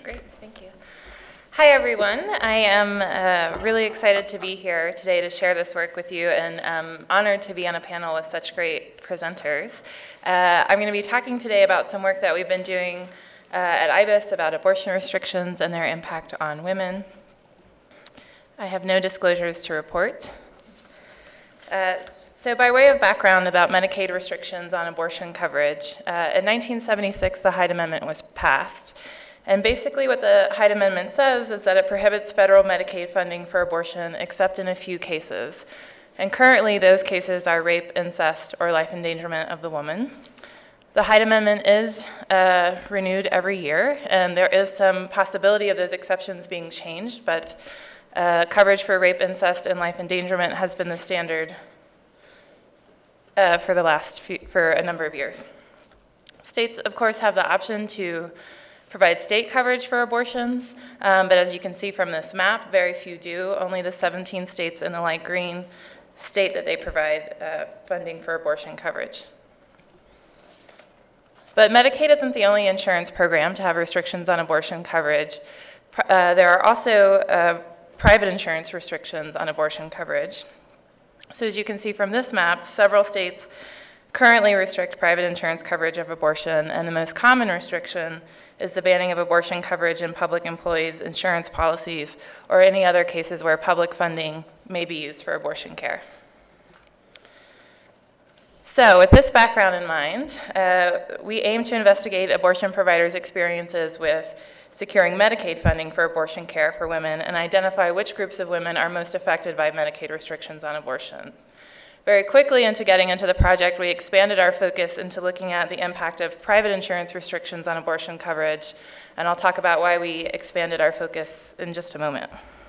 Great, thank you. Hi, everyone. I am really excited to be here today to share this work with you, and honored to be on a panel with such great presenters. I'm going to be talking today about some work that we've been doing at IBIS about abortion restrictions and their impact on women. I have no disclosures to report. So by way of background about Medicaid restrictions on abortion coverage, in 1976, the Hyde Amendment was passed. And basically what the Hyde Amendment says is that it prohibits federal Medicaid funding for abortion except in a few cases. And currently those cases are rape, incest, or life endangerment of the woman. The Hyde Amendment is renewed every year, and there is some possibility of those exceptions being changed, but coverage for rape, incest, and life endangerment has been the standard for a number of years. States, of course, have the option to provide state coverage for abortions, but as you can see from this map, very few do. Only the 17 states in the light green state that they provide funding for abortion coverage. But Medicaid isn't the only insurance program to have restrictions on abortion coverage. There are also private insurance restrictions on abortion coverage. So as you can see from this map, several states currently restrict private insurance coverage of abortion, and the most common restriction is the banning of abortion coverage in public employees' insurance policies or any other cases where public funding may be used for abortion care. So with this background in mind, we aim to investigate abortion providers' experiences with securing Medicaid funding for abortion care for women and identify which groups of women are most affected by Medicaid restrictions on abortion. Very quickly into getting into the project, we expanded our focus into looking at the impact of private insurance restrictions on abortion coverage, and I'll talk about why we expanded our focus in just a moment.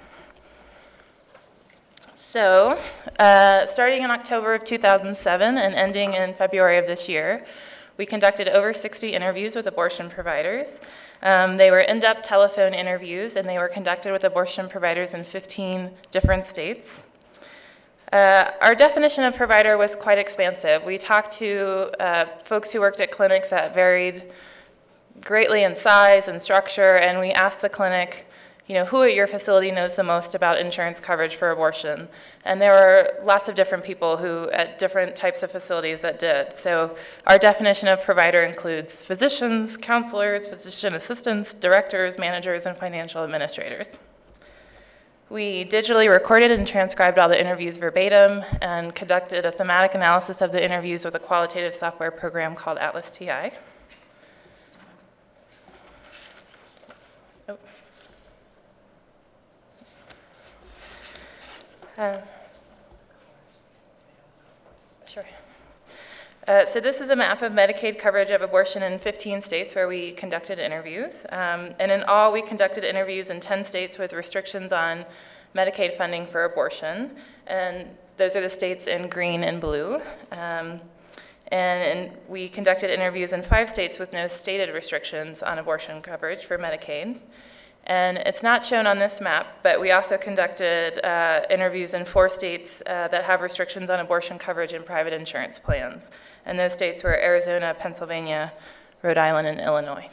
So, starting in October of 2007 and ending in February of this year, we conducted over 60 interviews with abortion providers. They were in-depth telephone interviews, and they were conducted with abortion providers in 15 different states. Our definition of provider was quite expansive. We talked to folks who worked at clinics that varied greatly in size and structure, and we asked the clinic, who at your facility knows the most about insurance coverage for abortion? And there were lots of different people who at different types of facilities that did. So our definition of provider includes physicians, counselors, physician assistants, directors, managers, and financial administrators. We digitally recorded and transcribed all the interviews verbatim and conducted a thematic analysis of the interviews with a qualitative software program called Atlas TI. Sure. So this is a map of Medicaid coverage of abortion in 15 states where we conducted interviews. And in all, we conducted interviews in 10 states with restrictions on Medicaid funding for abortion. And those are the states in green and blue. And we conducted interviews in 5 states with no stated restrictions on abortion coverage for Medicaid. And it's not shown on this map, but we also conducted interviews in 4 states that have restrictions on abortion coverage in private insurance plans. And those states were Arizona, Pennsylvania, Rhode Island, and Illinois.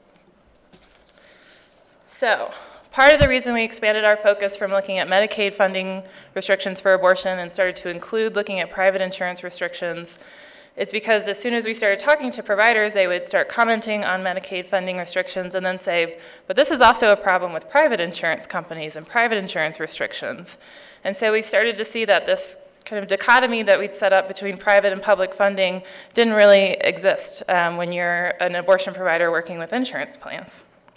So, part of the reason we expanded our focus from looking at Medicaid funding restrictions for abortion and started to include looking at private insurance restrictions is because as soon as we started talking to providers, they would start commenting on Medicaid funding restrictions and then say, but this is also a problem with private insurance companies and private insurance restrictions. And so we started to see that this kind of dichotomy that we'd set up between private and public funding didn't really exist when you're an abortion provider working with insurance plans.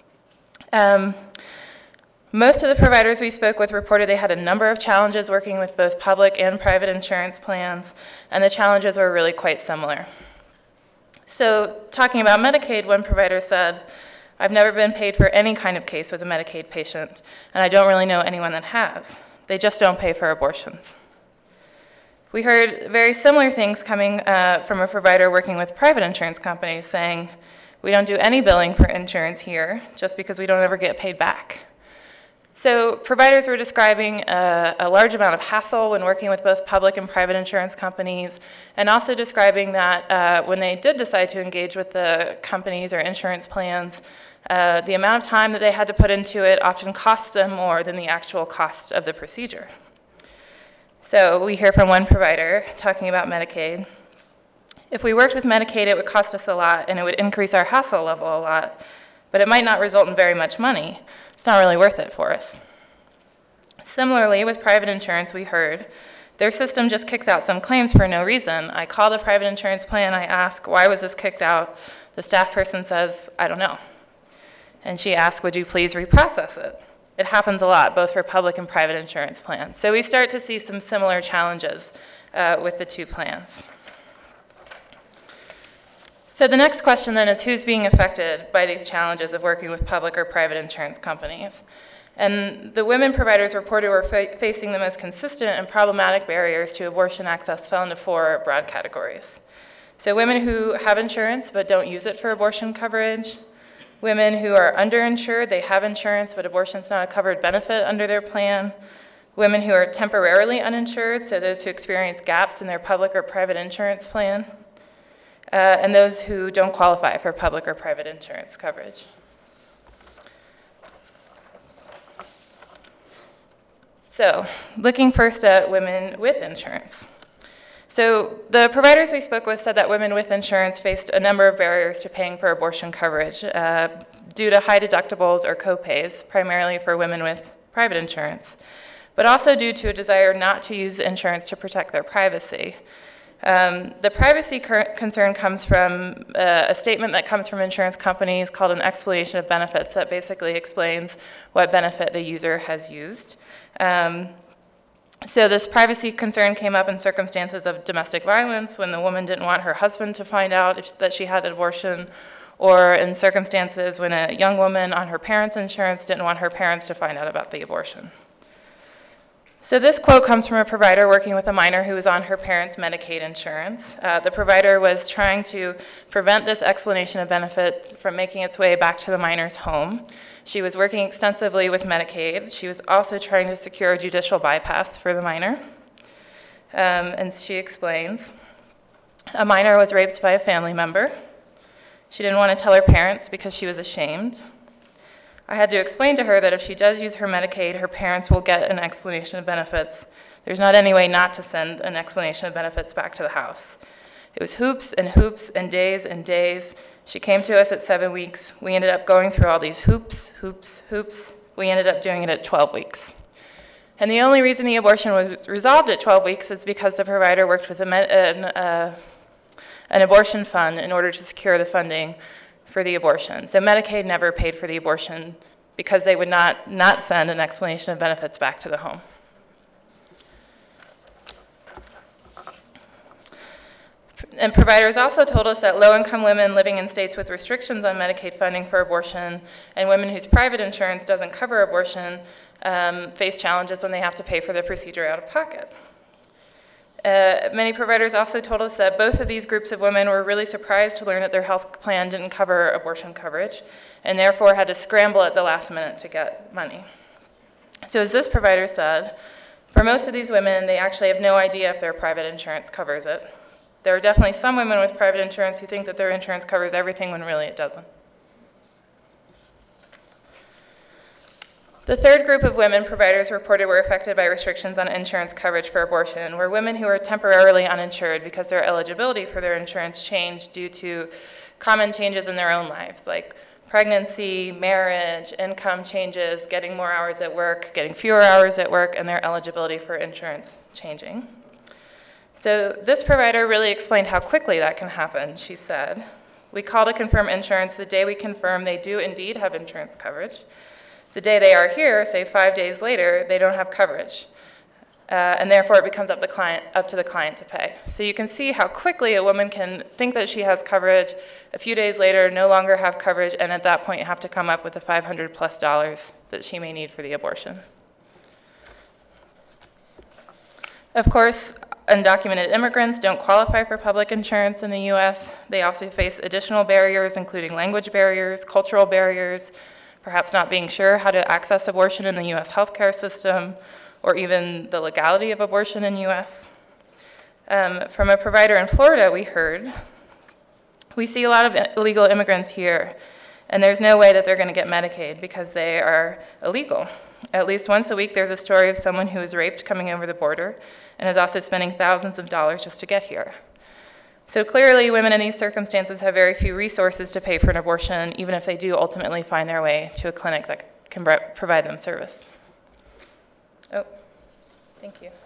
Most of the providers we spoke with reported they had a number of challenges working with both public and private insurance plans, and the challenges were really quite similar. So talking about Medicaid, one provider said, I've never been paid for any kind of case with a Medicaid patient, and I don't really know anyone that has. They just don't pay for abortions. We heard very similar things coming from a provider working with private insurance companies saying, we don't do any billing for insurance here just because we don't ever get paid back. So providers were describing a large amount of hassle when working with both public and private insurance companies, and also describing that when they did decide to engage with the companies or insurance plans, the amount of time that they had to put into it often cost them more than the actual cost of the procedure. So we hear from one provider talking about Medicaid. If we worked with Medicaid, it would cost us a lot, and it would increase our hassle level a lot, but it might not result in very much money. It's not really worth it for us. Similarly, with private insurance, we heard, their system just kicks out some claims for no reason. I call the private insurance plan, I ask, why was this kicked out? The staff person says, I don't know. And she asks, would you please reprocess it? It happens a lot, both for public and private insurance plans. So we start to see some similar challenges with the two plans. So the next question then is, who's being affected by these challenges of working with public or private insurance companies? And the women providers reported were facing the most consistent and problematic barriers to abortion access fell into four broad categories. So women who have insurance but don't use it for abortion coverage, women who are underinsured, they have insurance but abortion's not a covered benefit under their plan, women who are temporarily uninsured, so those who experience gaps in their public or private insurance plan, and those who don't qualify for public or private insurance coverage. So, looking first at women with insurance. So, the providers we spoke with said that women with insurance faced a number of barriers to paying for abortion coverage due to high deductibles or copays, primarily for women with private insurance, but also due to a desire not to use insurance to protect their privacy. The privacy concern comes from a statement that comes from insurance companies called an explanation of benefits that basically explains what benefit the user has used. So this privacy concern came up in circumstances of domestic violence when the woman didn't want her husband to find out that she had an abortion, or in circumstances when a young woman on her parents' insurance didn't want her parents to find out about the abortion. So this quote comes from a provider working with a minor who was on her parents' Medicaid insurance. The provider was trying to prevent this explanation of benefit from making its way back to the minor's home. She was working extensively with Medicaid. She was also trying to secure a judicial bypass for the minor. And she explains, a minor was raped by a family member. She didn't want to tell her parents because she was ashamed. I had to explain to her that if she does use her Medicaid, her parents will get an explanation of benefits. There's not any way not to send an explanation of benefits back to the house. It was hoops and days and days. She came to us at 7 weeks. We ended up going through all these hoops. We ended up doing it at 12 weeks. And the only reason the abortion was resolved at 12 weeks is because the provider worked with an abortion fund in order to secure the funding for the abortion. So Medicaid never paid for the abortion because they would not send an explanation of benefits back to the home. And providers also told us that low-income women living in states with restrictions on Medicaid funding for abortion and women whose private insurance doesn't cover abortion face challenges when they have to pay for the procedure out of pocket. Many providers also told us that both of these groups of women were really surprised to learn that their health plan didn't cover abortion coverage and therefore had to scramble at the last minute to get money. So as this provider said, for most of these women, they actually have no idea if their private insurance covers it. There are definitely some women with private insurance who think that their insurance covers everything when really it doesn't. The third group of women providers reported were affected by restrictions on insurance coverage for abortion were women who were temporarily uninsured because their eligibility for their insurance changed due to common changes in their own lives, like pregnancy, marriage, income changes, getting more hours at work, getting fewer hours at work, and their eligibility for insurance changing. So this provider really explained how quickly that can happen. She said, we call to confirm insurance the day we confirm they do indeed have insurance coverage. The day they are here, say 5 days later, they don't have coverage. And therefore it becomes up to the client to pay. So you can see how quickly a woman can think that she has coverage, a few days later no longer have coverage, and at that point have to come up with the $500+ that she may need for the abortion. Of course, undocumented immigrants don't qualify for public insurance in the U.S. They also face additional barriers, including language barriers, cultural barriers, perhaps not being sure how to access abortion in the U.S. healthcare system, or even the legality of abortion in U.S. From a provider in Florida, we see a lot of illegal immigrants here, and there's no way that they're going to get Medicaid because they are illegal. At least once a week, there's a story of someone who was raped coming over the border and is also spending thousands of dollars just to get here. So clearly, women in these circumstances have very few resources to pay for an abortion, even if they do ultimately find their way to a clinic that can provide them service. Oh, thank you.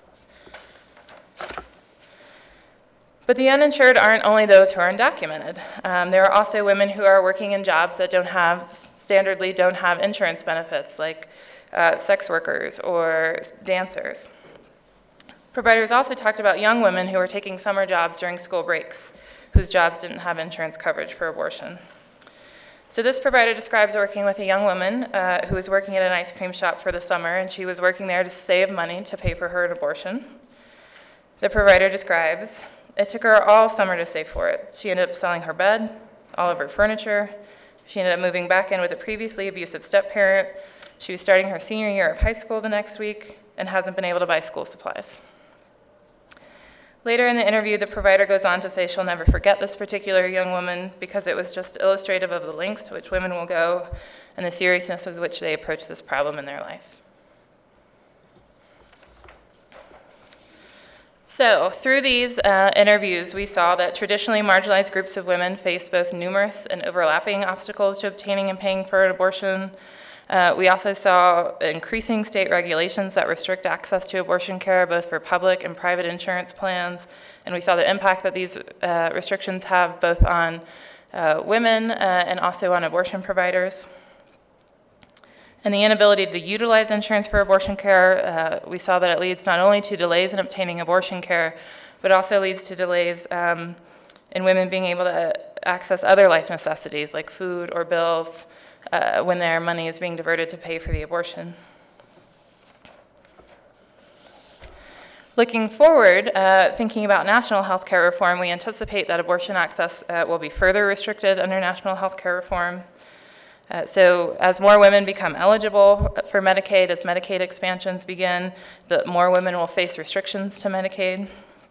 But the uninsured aren't only those who are undocumented. There are also women who are working in jobs that standardly don't have insurance benefits, like sex workers or dancers. Providers also talked about young women who were taking summer jobs during school breaks, whose jobs didn't have insurance coverage for abortion. So this provider describes working with a young woman who was working at an ice cream shop for the summer, and she was working there to save money to pay for her abortion. The provider describes, it took her all summer to save for it. She ended up selling her bed, all of her furniture. She ended up moving back in with a previously abusive step-parent. She was starting her senior year of high school the next week and hasn't been able to buy school supplies. Later in the interview, the provider goes on to say she'll never forget this particular young woman because it was just illustrative of the lengths to which women will go and the seriousness with which they approach this problem in their life. So through these interviews, we saw that traditionally marginalized groups of women face both numerous and overlapping obstacles to obtaining and paying for an abortion. We also saw increasing state regulations that restrict access to abortion care, both for public and private insurance plans. And we saw the impact that these restrictions have both on women and also on abortion providers. And the inability to utilize insurance for abortion care, we saw that it leads not only to delays in obtaining abortion care, but also leads to delays in women being able to access other life necessities like food or bills when their money is being diverted to pay for the abortion. Looking forward, thinking about national health care reform, we anticipate that abortion access will be further restricted under national health care reform. So as more women become eligible for Medicaid, as Medicaid expansions begin, the more women will face restrictions to Medicaid.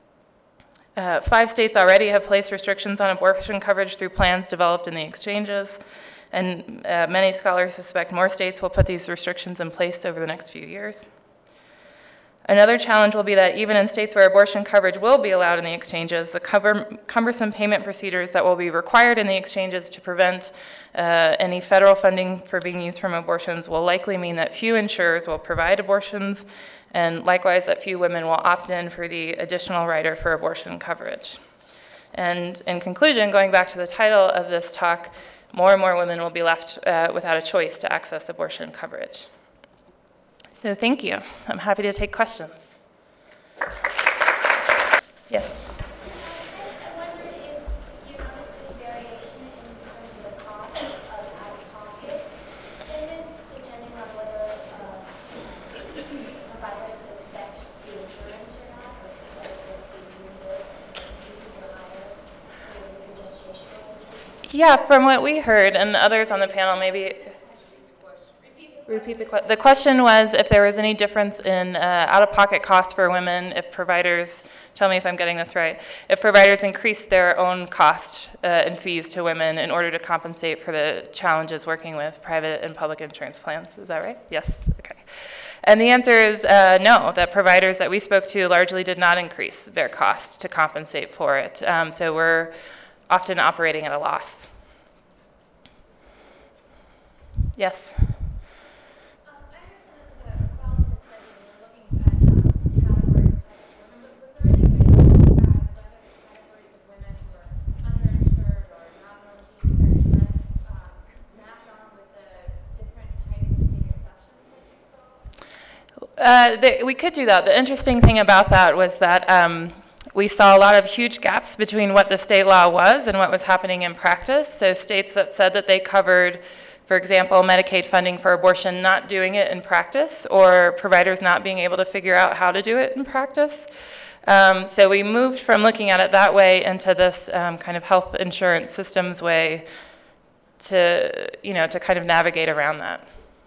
5 states already have placed restrictions on abortion coverage through plans developed in the exchanges, and many scholars suspect more states will put these restrictions in place over the next few years. Another challenge will be that even in states where abortion coverage will be allowed in the exchanges, the cumbersome payment procedures that will be required in the exchanges to prevent any federal funding for being used from abortions will likely mean that few insurers will provide abortions, and likewise that few women will opt in for the additional rider for abortion coverage. And in conclusion, going back to the title of this talk, more and more women will be left without a choice to access abortion coverage. So thank you. I'm happy to take questions. Yes? I wondered if you noticed any variation in terms of the cost of out-of-pocket payments, depending on whether providers could accept the insurance or not, or whether it would be reimbursed or higher for the gestational age. Yeah, from what we heard, and others on the panel maybe. Repeat the question. The question was if there was any difference in out-of-pocket costs for women if providers, tell me if I'm getting this right, if providers increase their own cost and fees to women in order to compensate for the challenges working with private and public insurance plans. Is that right? Yes? Okay. And the answer is no, that providers that we spoke to largely did not increase their cost to compensate for it. So we're often operating at a loss. Yes? We could do that. The interesting thing about that was that we saw a lot of huge gaps between what the state law was and what was happening in practice. So states that said that they covered, for example, Medicaid funding for abortion, not doing it in practice, or providers not being able to figure out how to do it in practice. So we moved from looking at it that way into this kind of health insurance systems way to kind of navigate around that.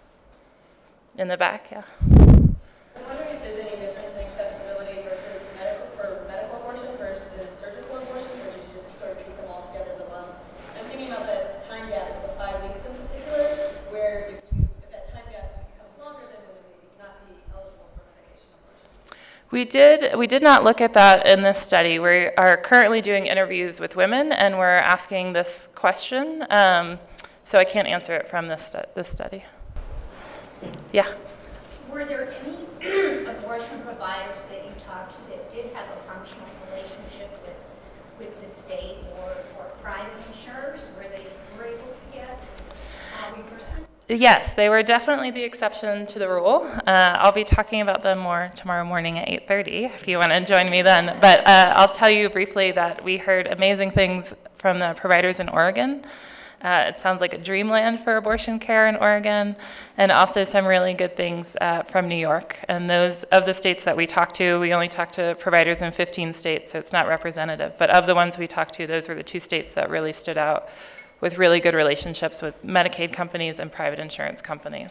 In the back, yeah. I'm wondering if there's any difference in accessibility for medical abortions versus surgical abortions, or did you just sort of treat them all together as a lump? I'm thinking about the time gap of the 5 weeks in particular, where if that time gap becomes longer, then women may not be eligible for medication abortion. We did not look at that in this study. We are currently doing interviews with women, and we're asking this question. So I can't answer it from this study. Yeah. Were there any abortion providers that you talked to that did have a functional relationship with the state or private insurers where they were able to get reimbursement? Yes, they were definitely the exception to the rule. I'll be talking about them more tomorrow morning at 8:30 if you want to join me then. But I'll tell you briefly that we heard amazing things from the providers in Oregon. It sounds like a dreamland for abortion care in Oregon, and also some really good things from New York. And those of the states that we talked to, we only talked to providers in 15 states, so it's not representative. But of the ones we talked to, those were the 2 states that really stood out with really good relationships with Medicaid companies and private insurance companies.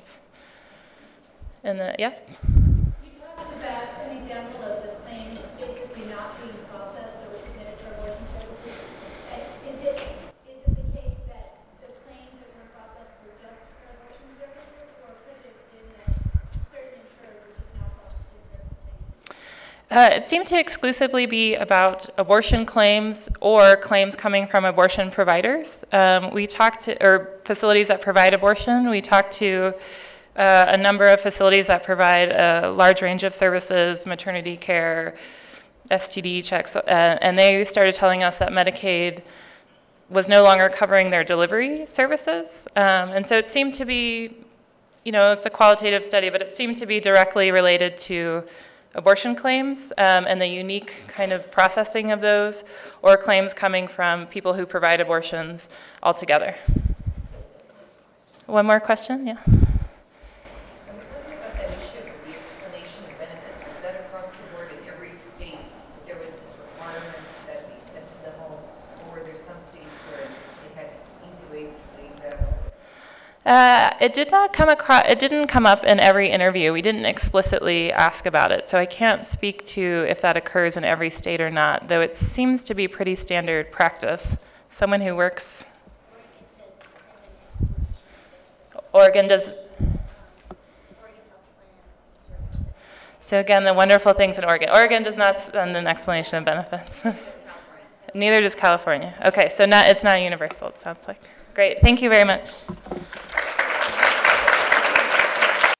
And yes? You talked about an example of the claims basically not being processed or submitted for abortion services. Is it the case that the claims that were processed were just for abortion services, or could it have been that certain insurers were just not processing certain claims? It seemed to exclusively be about abortion claims or claims coming from abortion providers. We talked to, or facilities that provide abortion. We talked to a number of facilities that provide a large range of services, maternity care, STD checks, and they started telling us that Medicaid was no longer covering their delivery services. And so it seemed to be, it's a qualitative study, but it seemed to be directly related to abortion claims and the unique kind of processing of those, or claims coming from people who provide abortions altogether. One more question? Yeah. I was wondering about that issue of the explanation of benefits. Is that across the board in every state? There was this requirement that be sent to the home, or were there some states where they had easy ways to waive that? It didn't come up in every interview. We didn't explicitly ask about it, so I can't speak to if that occurs in every state or not, though it seems to be pretty standard practice. Someone who works... Oregon does... So again, the wonderful things in Oregon. Oregon does not send an explanation of benefits. Neither does California. Okay, so it's not universal, it sounds like. Great, thank you very much.